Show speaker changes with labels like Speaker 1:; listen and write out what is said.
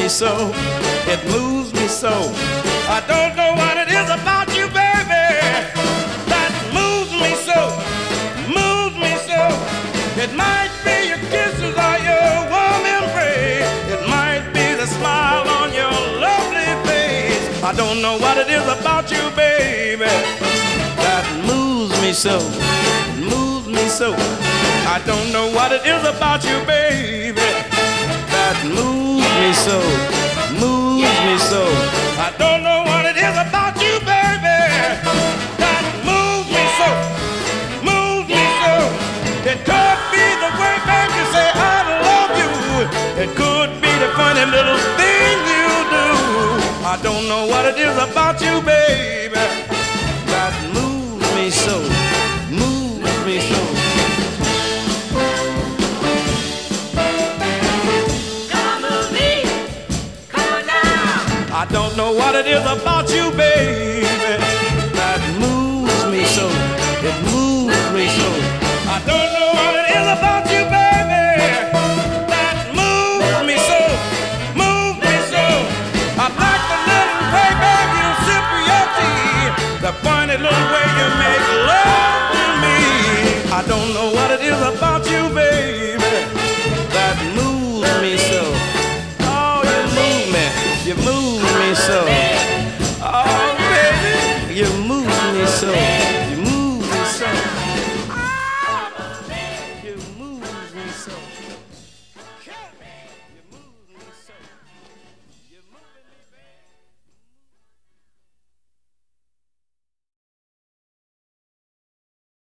Speaker 1: so. It moves me so. I don't know what it is about you, baby, that moves me so, moves me so. It might be your kisses or your warm embrace. It might be the smile on your lovely face. I don't know what it is about you, baby, that moves me so, moves me so. I don't know what it is about you, baby, that moves me so, moves me so. I don't know what it is about you, baby, that moves me so, moves me so. It could be the way, baby, you say I love you. It could be the funny little thing you do. I don't know what it is about you, baby, that moves me so, moves me so. I don't know what it is about you, baby, that moves me so. It moves me so. I don't know what it is about